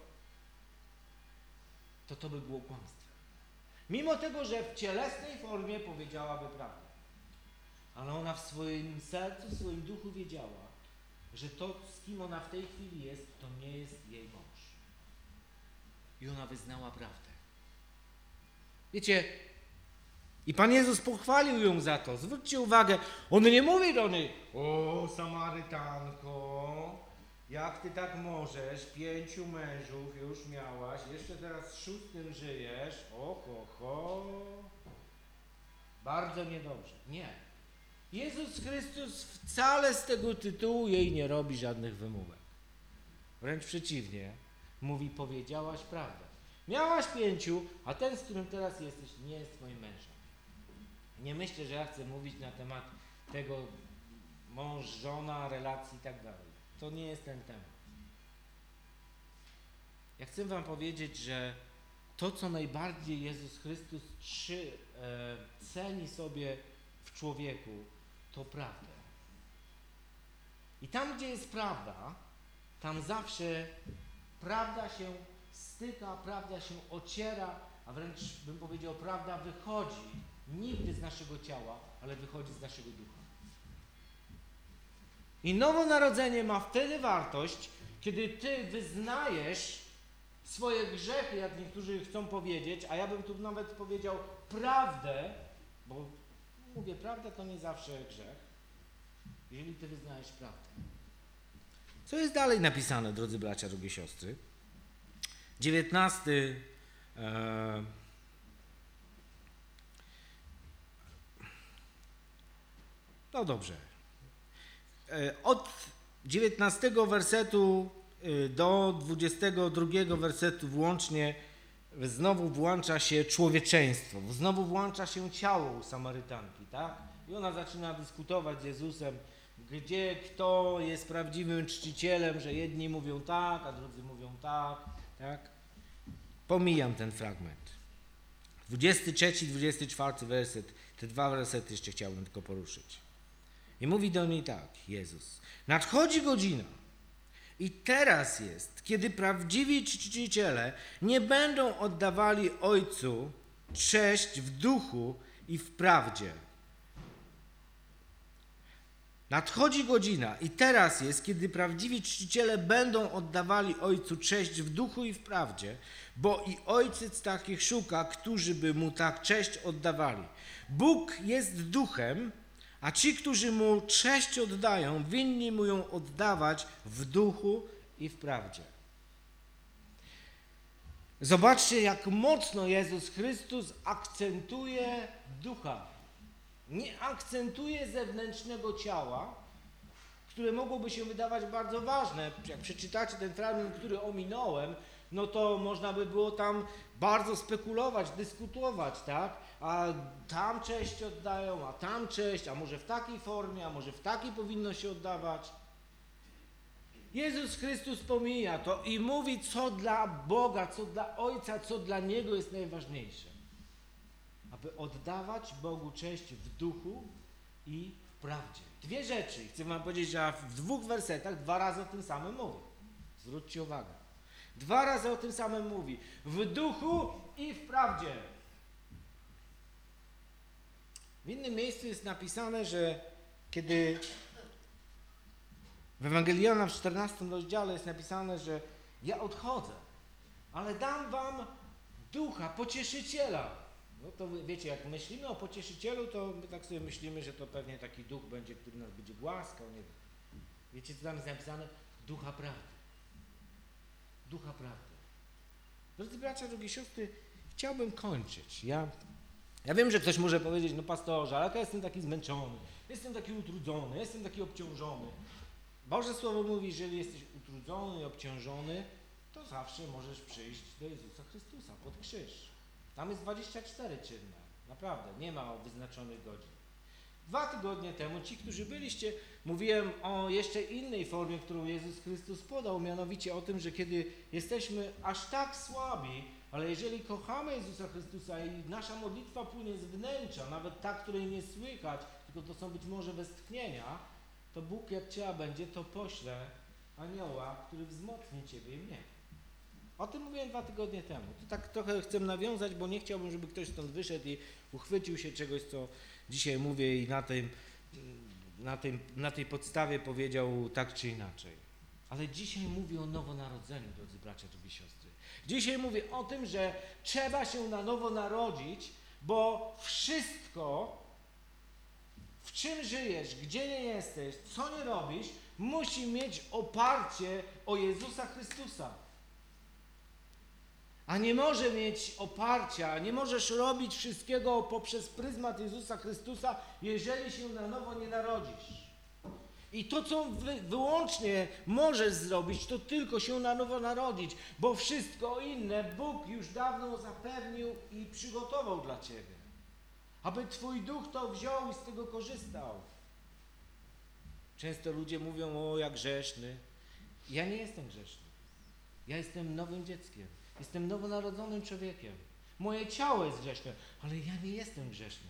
[SPEAKER 1] to by było kłamstwo. Mimo tego, że w cielesnej formie powiedziałaby prawdę. Ale ona w swoim sercu, w swoim duchu wiedziała, że to, z kim ona w tej chwili jest, to nie jest jej mąż. I ona wyznała prawdę. Wiecie, i Pan Jezus pochwalił ją za to. Zwróćcie uwagę, on nie mówi do niej, o Samarytanko, jak ty tak możesz, 5 mężów już miałaś, jeszcze teraz 6 żyjesz, bardzo niedobrze. Nie. Jezus Chrystus wcale z tego tytułu jej nie robi żadnych wymówek. Wręcz przeciwnie, mówi, powiedziałaś prawdę. Miałaś 5, a ten, z którym teraz jesteś, nie jest twoim mężem. Nie myślę, że ja chcę mówić na temat tego, mąż, żona, relacji i tak dalej. To nie jest ten temat. Ja chcę wam powiedzieć, że to, co najbardziej Jezus Chrystus ceni sobie w człowieku, to prawdę. I tam, gdzie jest prawda, tam zawsze prawda się styka, prawda się ociera, a wręcz bym powiedział, prawda wychodzi nigdy z naszego ciała, ale wychodzi z naszego ducha. I nowonarodzenie ma wtedy wartość, kiedy ty wyznajesz swoje grzechy, jak niektórzy chcą powiedzieć, a ja bym tu nawet powiedział prawdę, bo mówię, prawda to nie zawsze grzech, jeżeli ty wyznajesz prawdę. Co jest dalej napisane, drodzy bracia, drogie siostry? 19. No dobrze. Od 19 wersetu do 22 wersetu włącznie znowu włącza się człowieczeństwo, znowu włącza się ciało u Samarytanki, tak? I ona zaczyna dyskutować z Jezusem, gdzie kto jest prawdziwym czcicielem, że jedni mówią tak, a drudzy mówią tak, tak? Pomijam ten fragment. 23, 24 werset, te dwa wersety jeszcze chciałbym tylko poruszyć. I mówi do niej tak, Jezus, nadchodzi godzina i teraz jest, kiedy prawdziwi czciciele nie będą oddawali Ojcu cześć w duchu i w prawdzie. Nadchodzi godzina i teraz jest, kiedy prawdziwi czciciele będą oddawali Ojcu cześć w duchu i w prawdzie, bo i Ojciec takich szuka, którzy by Mu tak cześć oddawali. Bóg jest duchem, a ci, którzy Mu cześć oddają, winni Mu ją oddawać w duchu i w prawdzie. Zobaczcie, jak mocno Jezus Chrystus akcentuje ducha. Nie akcentuje zewnętrznego ciała, które mogłoby się wydawać bardzo ważne. Jak przeczytacie ten fragment, który ominąłem, no to można by było tam bardzo spekulować, dyskutować, tak? A tam cześć oddają, a tam cześć, a może w takiej formie, a może w takiej powinno się oddawać. Jezus Chrystus pomija to i mówi, co dla Boga, co dla Ojca, co dla Niego jest najważniejsze. Aby oddawać Bogu cześć w duchu i w prawdzie. Dwie rzeczy. Chcę wam powiedzieć, że w 2 wersetach 2 razy o tym samym mówi. Zwróćcie uwagę. 2 razy o tym samym mówi. W duchu i w prawdzie. W innym miejscu jest napisane, że kiedy w Ewangelii Jana w 14 rozdziale jest napisane, że ja odchodzę, ale dam wam ducha, pocieszyciela. No to wiecie, jak myślimy o pocieszycielu, to my tak sobie myślimy, że to pewnie taki duch będzie, który nas będzie głaskał, nie wiem. Wiecie, co tam jest napisane? Ducha prawdy. Ducha prawdy. Drodzy bracia, drogie siostry, chciałbym kończyć. Ja wiem, że ktoś może powiedzieć, no pastorze, ale ja jestem taki zmęczony, jestem taki utrudzony, jestem taki obciążony. Boże Słowo mówi, że jeżeli jesteś utrudzony i obciążony, to zawsze możesz przyjść do Jezusa Chrystusa pod krzyż. Tam jest 24 czynne. Naprawdę, nie ma wyznaczonych godzin. 2 tygodnie temu ci, którzy byliście, mówiłem o jeszcze innej formie, którą Jezus Chrystus podał, mianowicie o tym, że kiedy jesteśmy aż tak słabi, ale jeżeli kochamy Jezusa Chrystusa i nasza modlitwa płynie z wnętrza, nawet ta, której nie słychać, tylko to są być może westchnienia, to Bóg jak trzeba będzie, to pośle anioła, który wzmocni ciebie i mnie. O tym mówiłem 2 tygodnie temu. To tak trochę chcę nawiązać, bo nie chciałbym, żeby ktoś stąd wyszedł i uchwycił się czegoś, co dzisiaj mówię i na tej podstawie powiedział tak czy inaczej. Ale dzisiaj mówię o nowonarodzeniu, drodzy bracia, drogie siostry. Dzisiaj mówię o tym, że trzeba się na nowo narodzić, bo wszystko, w czym żyjesz, gdzie nie jesteś, co nie robisz, musi mieć oparcie o Jezusa Chrystusa. A nie może mieć oparcia, nie możesz robić wszystkiego poprzez pryzmat Jezusa Chrystusa, jeżeli się na nowo nie narodzisz. I to, co wyłącznie możesz zrobić, to tylko się na nowo narodzić, bo wszystko inne Bóg już dawno zapewnił i przygotował dla ciebie. Aby twój duch to wziął i z tego korzystał. Często ludzie mówią, o jak grzeszny. Ja nie jestem grzeszny. Ja jestem nowym dzieckiem. Jestem nowonarodzonym człowiekiem. Moje ciało jest grzeszne, ale ja nie jestem grzeszny.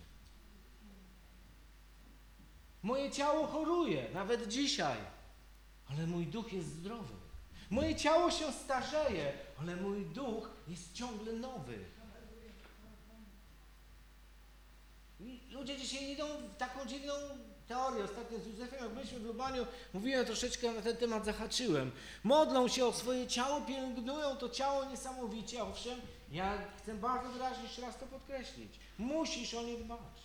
[SPEAKER 1] Moje ciało choruje, nawet dzisiaj, ale mój duch jest zdrowy. Moje ciało się starzeje, ale mój duch jest ciągle nowy. I ludzie dzisiaj idą w taką dziwną teorię. Ostatnio z Józefem, jak byliśmy w Lubaniu, mówiłem troszeczkę na ten temat, zahaczyłem. Modlą się o swoje ciało, pielęgnują to ciało niesamowicie. Owszem, ja chcę bardzo wyraźnie jeszcze raz to podkreślić. Musisz o nie dbać.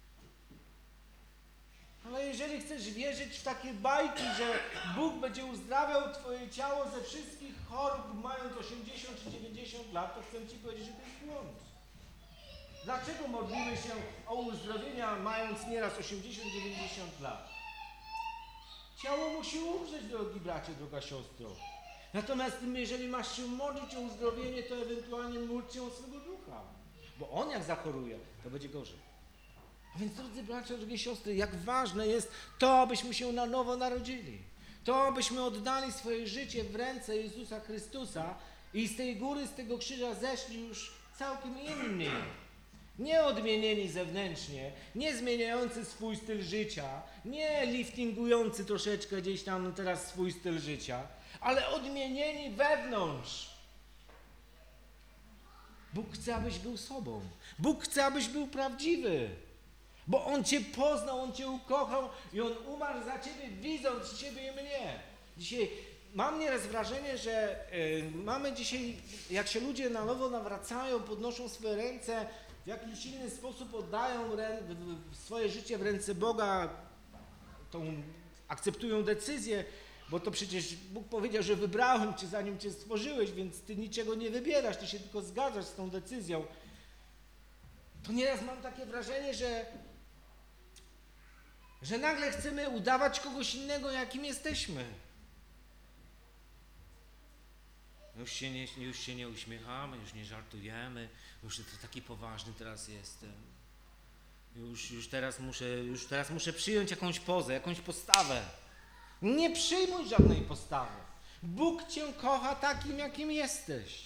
[SPEAKER 1] Ale jeżeli chcesz wierzyć w takie bajki, że Bóg będzie uzdrawiał twoje ciało ze wszystkich chorób, mając 80 czy 90 lat, to chcę ci powiedzieć, że to jest błąd. Dlaczego modlimy się o uzdrowienia, mając nieraz 80-90 lat? Ciało musi umrzeć, drogi bracie, droga siostro. Natomiast jeżeli masz się modlić o uzdrowienie, to ewentualnie módl się o swego ducha. Bo on jak zachoruje, to będzie gorzej. A więc, drodzy bracia, drogie siostry, jak ważne jest to, abyśmy się na nowo narodzili. To, abyśmy oddali swoje życie w ręce Jezusa Chrystusa i z tej góry, z tego krzyża zeszli już całkiem inni. Nie odmienieni zewnętrznie, nie zmieniający swój styl życia, nie liftingujący troszeczkę gdzieś tam teraz swój styl życia, ale odmienieni wewnątrz. Bóg chce, abyś był sobą. Bóg chce, abyś był prawdziwy. Bo On cię poznał, On cię ukochał i On umarł za ciebie, widząc ciebie i mnie. Dzisiaj mam nieraz wrażenie, że mamy dzisiaj, jak się ludzie na nowo nawracają, podnoszą swoje ręce, w jakiś inny sposób oddają swoje życie w ręce Boga, akceptują decyzję, bo to przecież Bóg powiedział, że wybrałem cię, zanim cię stworzyłeś, więc ty niczego nie wybierasz, ty się tylko zgadzasz z tą decyzją. To nieraz mam takie wrażenie, że nagle chcemy udawać kogoś innego, jakim jesteśmy. Już się nie uśmiechamy, już nie żartujemy, już to taki poważny teraz jestem. Już teraz muszę przyjąć jakąś pozę, jakąś postawę. Nie przyjmuj żadnej postawy. Bóg cię kocha takim, jakim jesteś.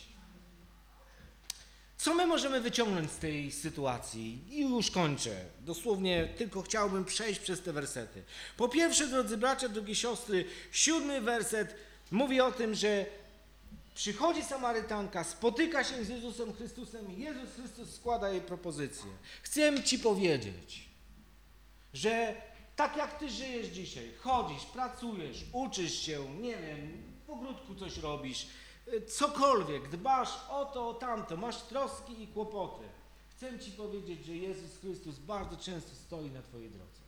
[SPEAKER 1] Co my możemy wyciągnąć z tej sytuacji? I już kończę. Dosłownie tylko chciałbym przejść przez te wersety. Po pierwsze, drodzy bracia, drogie siostry, 7 werset mówi o tym, że przychodzi Samarytanka, spotyka się z Jezusem Chrystusem i Jezus Chrystus składa jej propozycję. Chcę ci powiedzieć, że tak jak ty żyjesz dzisiaj, chodzisz, pracujesz, uczysz się, nie wiem, w ogródku coś robisz, cokolwiek, dbasz o to, o tamto, masz troski i kłopoty. Chcę ci powiedzieć, że Jezus Chrystus bardzo często stoi na twojej drodze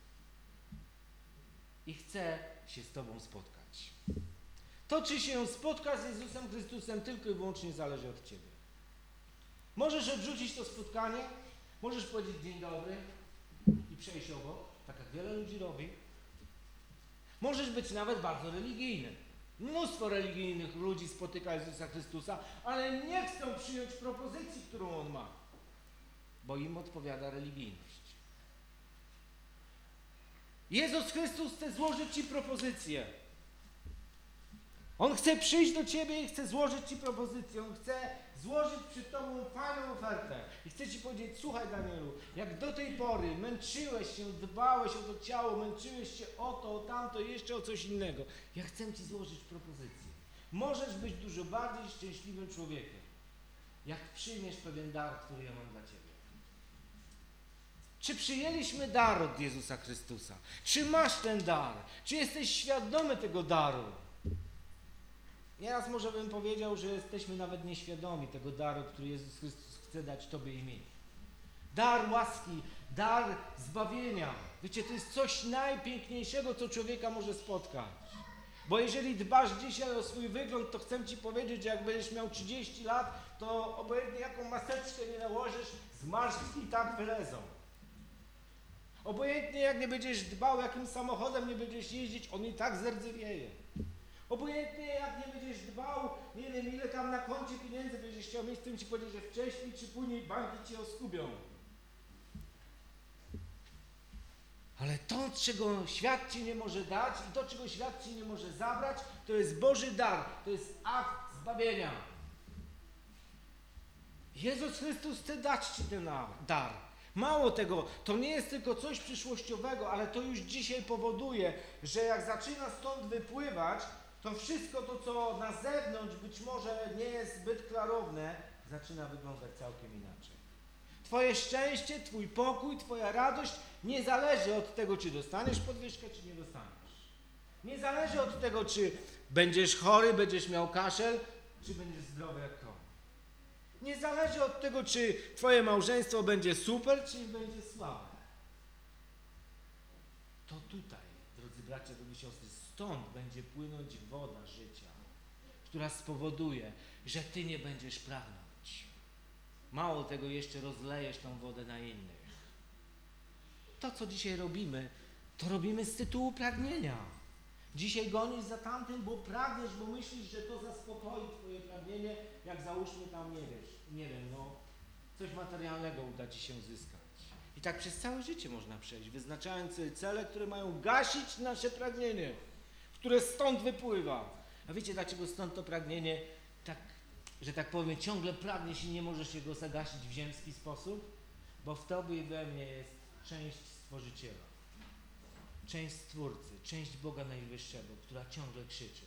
[SPEAKER 1] i chce się z tobą spotkać. To, czy się spotkasz z Jezusem Chrystusem, tylko i wyłącznie zależy od ciebie. Możesz odrzucić to spotkanie, możesz powiedzieć dzień dobry i przejść obok, tak jak wiele ludzi robi. Możesz być nawet bardzo religijny. Mnóstwo religijnych ludzi spotyka Jezusa Chrystusa, ale nie chcą przyjąć propozycji, którą On ma, bo im odpowiada religijność. Jezus Chrystus chce złożyć ci propozycję. On chce przyjść do ciebie i chce złożyć ci propozycję. On chce złożyć przed tobą fajną ofertę. I chce ci powiedzieć, słuchaj Danielu, jak do tej pory męczyłeś się, dbałeś o to ciało, męczyłeś się o to, o tamto i jeszcze o coś innego. Ja chcę ci złożyć propozycję. Możesz być dużo bardziej szczęśliwym człowiekiem, jak przyjmiesz pewien dar, który ja mam dla ciebie. Czy przyjęliśmy dar od Jezusa Chrystusa? Czy masz ten dar? Czy jesteś świadomy tego daru? Nieraz może bym powiedział, że jesteśmy nawet nieświadomi tego daru, który Jezus Chrystus chce dać tobie i mi. Dar łaski, dar zbawienia. Wiecie, to jest coś najpiękniejszego, co człowieka może spotkać. Bo jeżeli dbasz dzisiaj o swój wygląd, to chcę ci powiedzieć, że jak będziesz miał 30 lat, to obojętnie jaką maseczkę nie nałożysz, zmarszczki i tak wylezą. Obojętnie jak nie będziesz dbał, jakim samochodem nie będziesz jeździć, on i tak zerdzewieje. Obojętnie jak nie będziesz dbał, nie wiem ile tam na koncie pieniędzy będziesz chciał mieć, chcę ci powiedzieć, że wcześniej czy później banki cię oskubią. Ale to, To, czego świat ci nie może dać i to, czego świat ci nie może zabrać, to jest Boży dar, to jest akt zbawienia. Jezus Chrystus chce dać ci ten dar. Mało tego, to nie jest tylko coś przyszłościowego, ale to już dzisiaj powoduje, że jak zaczyna stąd wypływać, to wszystko to, co na zewnątrz być może nie jest zbyt klarowne, zaczyna wyglądać całkiem inaczej. Twoje szczęście, twój pokój, twoja radość nie zależy od tego, czy dostaniesz podwyżkę, czy nie dostaniesz. Nie zależy od tego, czy będziesz chory, będziesz miał kaszel, czy będziesz zdrowy jak koń. Nie zależy od tego, czy twoje małżeństwo będzie super, czy będzie słabe. To tutaj, drodzy bracia, drogie siostry, stąd będzie płynąć woda życia, która spowoduje, że ty nie będziesz pragnąć. Mało tego, jeszcze rozlejesz tą wodę na innych. To, co dzisiaj robimy, to robimy z tytułu pragnienia. Dzisiaj gonisz za tamtym, bo pragniesz, bo myślisz, że to zaspokoi twoje pragnienie, jak załóżmy tam, nie wiem, coś materialnego uda ci się zyskać. I tak przez całe życie można przejść, wyznaczając sobie cele, które mają gasić nasze pragnienie, które stąd wypływa. A wiecie, dlaczego stąd to pragnienie, tak, że tak powiem, ciągle pragniesz i nie możesz jego zagasić w ziemski sposób? Bo w tobie i we mnie jest część Stworzyciela, część Stwórcy, część Boga Najwyższego, która ciągle krzyczy.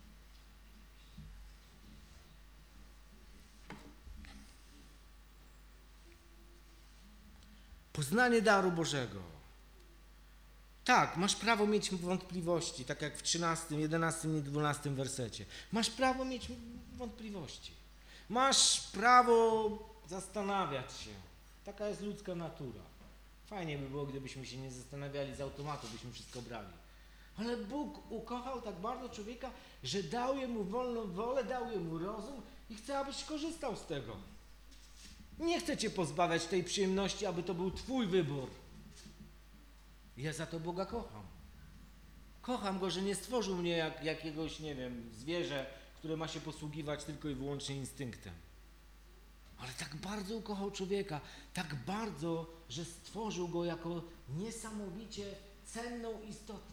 [SPEAKER 1] Poznanie daru Bożego. Tak, masz prawo mieć wątpliwości, tak jak w 13, 11 i 12 wersecie. Masz prawo mieć wątpliwości. Masz prawo zastanawiać się. Taka jest ludzka natura. Fajnie by było, gdybyśmy się nie zastanawiali, z automatu byśmy wszystko brali. Ale Bóg ukochał tak bardzo człowieka, że dał jemu wolną wolę, dał jemu rozum i chce, abyś korzystał z tego. Nie chcę cię pozbawiać tej przyjemności, aby to był twój wybór. Ja za to Boga kocham. Kocham Go, że nie stworzył mnie jak jakiegoś, nie wiem, zwierzę, które ma się posługiwać tylko i wyłącznie instynktem. Ale tak bardzo ukochał człowieka, tak bardzo, że stworzył go jako niesamowicie cenną istotę.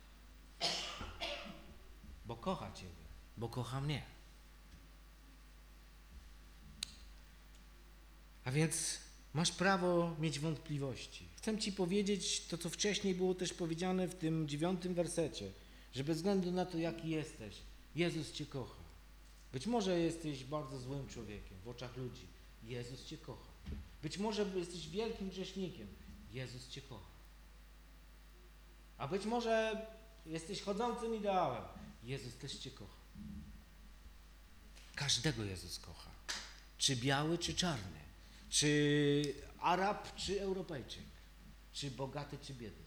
[SPEAKER 1] Bo kocha ciebie, bo kocha mnie. A więc masz prawo mieć wątpliwości. Chcę ci powiedzieć to, co wcześniej było też powiedziane w tym 9 wersecie, że bez względu na to, jaki jesteś, Jezus cię kocha. Być może jesteś bardzo złym człowiekiem w oczach ludzi. Jezus cię kocha. Być może jesteś wielkim grzesznikiem. Jezus cię kocha. A być może jesteś chodzącym ideałem. Jezus też cię kocha. Każdego Jezus kocha. Czy biały, czy czarny. Czy Arab, czy Europejczyk. Czy bogaty, czy biedny.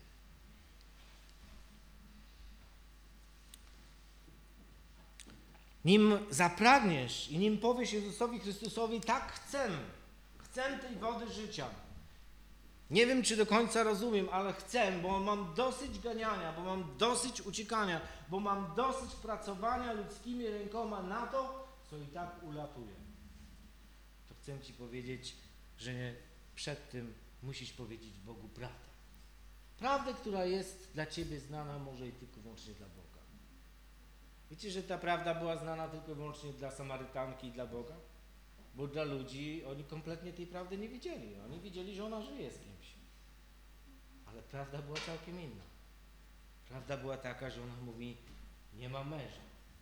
[SPEAKER 1] Nim zapragniesz i nim powiesz Jezusowi Chrystusowi, tak chcę tej wody życia. Nie wiem, czy do końca rozumiem, ale chcę, bo mam dosyć ganiania, bo mam dosyć uciekania, bo mam dosyć pracowania ludzkimi rękoma na to, co i tak ulatuje. To chcę ci powiedzieć, że przed tym musisz powiedzieć Bogu prawdę. Prawdę, która jest dla ciebie znana może i tylko wyłącznie dla Boga. Wiecie, że ta prawda była znana tylko i wyłącznie dla Samarytanki i dla Boga? Bo dla ludzi oni kompletnie tej prawdy nie widzieli. Oni widzieli, że ona żyje z kimś. Ale prawda była całkiem inna. Prawda była taka, że ona mówi, nie ma męża.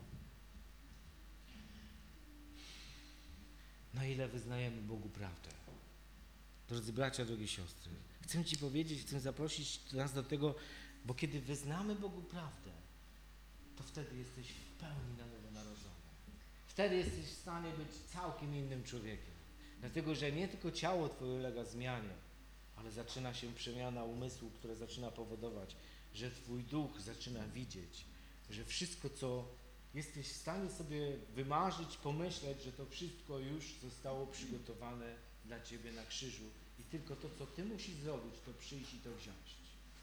[SPEAKER 1] Na ile wyznajemy Bogu prawdę? Drodzy bracia, drogie siostry, chcę ci powiedzieć, chcę zaprosić nas do tego, bo kiedy wyznamy Bogu prawdę, to wtedy jesteś w pełni na nowo narodzony. Wtedy jesteś w stanie być całkiem innym człowiekiem. Dlatego, że nie tylko ciało twoje ulega zmianie, ale zaczyna się przemiana umysłu, która zaczyna powodować, że twój duch zaczyna widzieć, że wszystko, co jesteś w stanie sobie wymarzyć, pomyśleć, że to wszystko już zostało przygotowane dla ciebie na krzyżu i tylko to, co ty musisz zrobić, to przyjść i to wziąć.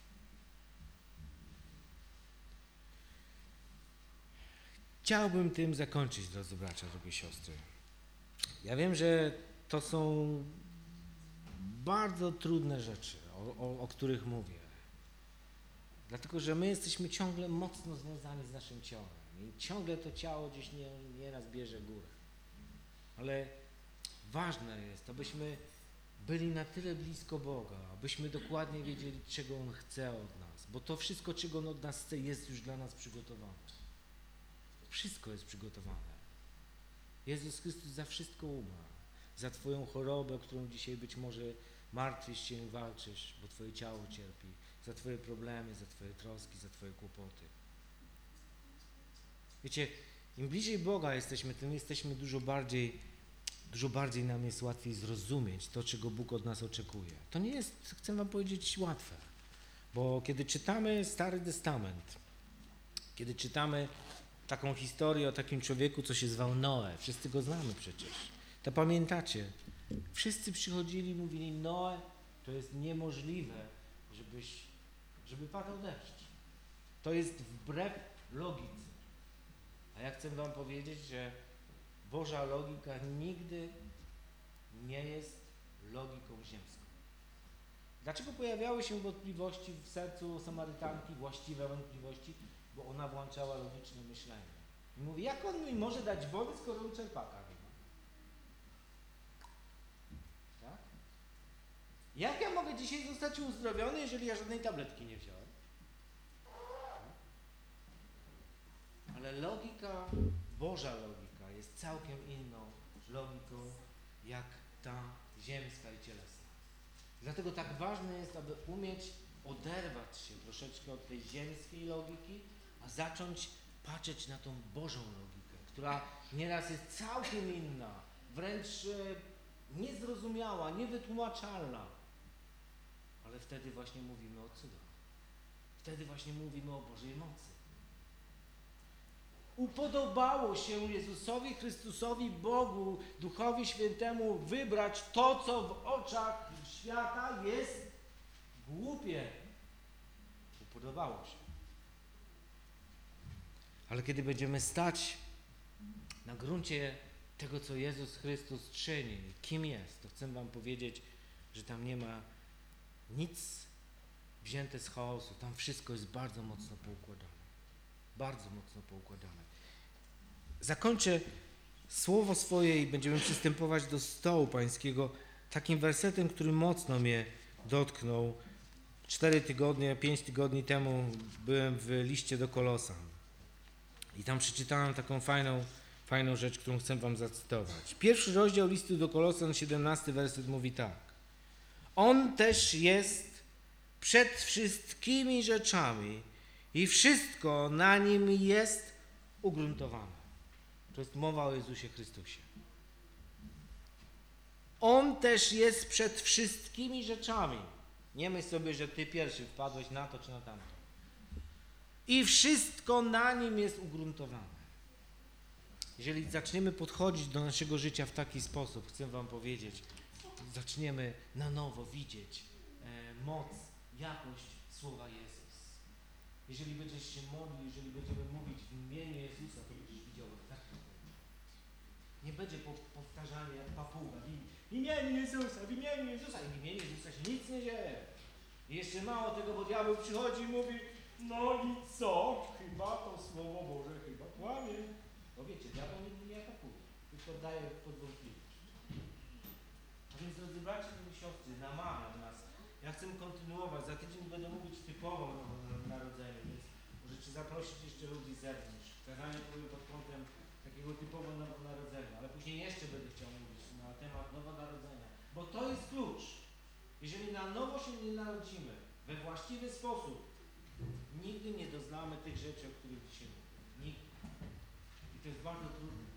[SPEAKER 1] Chciałbym tym zakończyć, drodzy bracia, drogie siostry. Ja wiem, że to są bardzo trudne rzeczy, o których mówię. Dlatego, że my jesteśmy ciągle mocno związani z naszym ciałem i ciągle to ciało gdzieś nieraz bierze górę. Ale ważne jest, abyśmy byli na tyle blisko Boga, abyśmy dokładnie wiedzieli, czego On chce od nas, bo to wszystko, czego On od nas chce, jest już dla nas przygotowane. Wszystko jest przygotowane. Jezus Chrystus za wszystko umarł. Za Twoją chorobę, którą dzisiaj być może martwisz się i walczysz, bo Twoje ciało cierpi, za Twoje problemy, za Twoje troski, za Twoje kłopoty. Wiecie, im bliżej Boga jesteśmy, tym jesteśmy dużo bardziej nam jest łatwiej zrozumieć to, czego Bóg od nas oczekuje. To nie jest, chcę wam powiedzieć, łatwe, bo kiedy czytamy Stary Testament, kiedy czytamy taką historię o takim człowieku, co się zwał Noe, wszyscy go znamy przecież, to pamiętacie, wszyscy przychodzili i mówili: Noe, to jest niemożliwe, żeby padał deszcz. To jest wbrew logice. A ja chcę wam powiedzieć, że Boża logika nigdy nie jest logiką ziemską. Dlaczego pojawiały się wątpliwości w sercu Samarytanki, właściwe wątpliwości? Bo ona włączała logiczne myślenie. I mówi: jak on mi może dać wody, skoro on czerpaka nie ma? Tak? Jak ja mogę dzisiaj zostać uzdrowiony, jeżeli ja żadnej tabletki nie wziąłem? Tak? Ale logika, Boża logika jest całkiem inną logiką, jak ta ziemska i cielesna. Dlatego tak ważne jest, aby umieć oderwać się troszeczkę od tej ziemskiej logiki, a zacząć patrzeć na tą Bożą logikę, która nieraz jest całkiem inna, wręcz niezrozumiała, niewytłumaczalna. Ale wtedy właśnie mówimy o cudach. Wtedy właśnie mówimy o Bożej mocy. Upodobało się Jezusowi Chrystusowi, Bogu, Duchowi Świętemu wybrać to, co w oczach świata jest głupie. Upodobało się. Ale kiedy będziemy stać na gruncie tego, co Jezus Chrystus czyni, kim jest, to chcę wam powiedzieć, że tam nie ma nic wzięte z chaosu. Tam wszystko jest bardzo mocno poukładane. Bardzo mocno poukładane. Zakończę słowo swoje i będziemy przystępować do stołu pańskiego takim wersetem, który mocno mnie dotknął. 5 tygodni temu byłem w liście do Kolosan i tam przeczytałem taką fajną rzecz, którą chcę wam zacytować. 1 rozdział listu do Kolosan, 17 werset mówi tak: On też jest przed wszystkimi rzeczami i wszystko na nim jest ugruntowane. To jest mowa o Jezusie Chrystusie. On też jest przed wszystkimi rzeczami. Nie myśl sobie, że ty pierwszy wpadłeś na to czy na tamto. I wszystko na nim jest ugruntowane. Jeżeli zaczniemy podchodzić do naszego życia w taki sposób, chcę wam powiedzieć, zaczniemy na nowo widzieć moc, jakość słowa Jezus. Jeżeli będziesz się modlił, jeżeli będziemy mówić w imieniu Jezusa, to będziesz widział tak. Nie będzie powtarzanie jak papuga. W imieniu Jezusa, w imieniu Jezusa. I w imieniu Jezusa się nic nie dzieje. I jeszcze mało tego, bo diabeł przychodzi i mówi: no i co? Chyba to Słowo Boże chyba kłamie. Bo wiecie, diabeł nigdy nie atakuje, tylko daje pod wątpliwość. A więc, drodzy bracia i siostry, namawiam nas. Ja chcę kontynuować. Za tydzień będę mówić typowo o narodzeniu, więc możecie zaprosić jeszcze ludzi z zewnątrz. Kazanie powiem pod kątem takiego typowo narodzenia, ale później jeszcze będę chciał mówić na temat nowonarodzenia, bo to jest klucz. Jeżeli na nowo się nie narodzimy we właściwy sposób, nigdy nie doznamy tych rzeczy, o których dzisiaj mówię. Nigdy. I to jest bardzo trudne.